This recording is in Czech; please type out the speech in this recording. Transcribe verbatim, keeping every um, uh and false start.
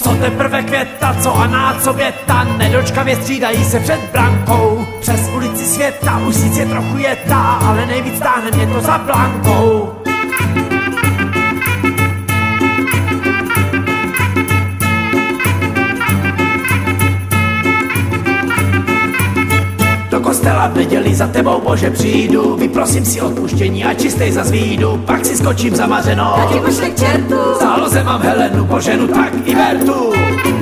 Co teprve květa, co a na co věta, nedočkavě střídají se před brankou. Přes ulici světa, už síc je trochu jeta, ale nejvíc táhne mě to za Blankou. Do kostela v neděli za tebou, Bože, přijdu, vyprosím si odpuštění a čistej za zvídu, pak si skočím zamařeno. Taky pošli k čertu. V záloze mám Helenu, Boženu, tak i Bertu.